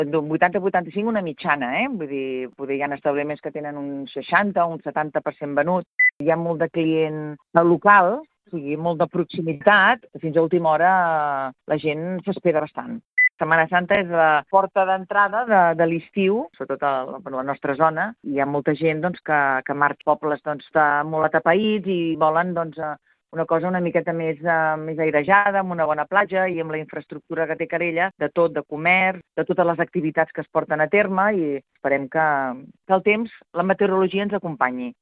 80-85 una mitjana, Vull dir, poder hi ha establiments que tenen un 60 o un 70% venut. Hi ha molt de client local, o sigui, molt de proximitat. Fins a última hora la gent s'espera bastant. Setmana Santa és la porta d'entrada de l'estiu, sobretot a la nostra zona. Hi ha molta gent que marxa pobles molt atapeïts i volen una cosa una miqueta més airejada, amb una bona platja i amb la infraestructura que té Querella, de tot, de comerç, de totes les activitats que es porten a terme, i esperem que el temps, la meteorologia ens acompanyi.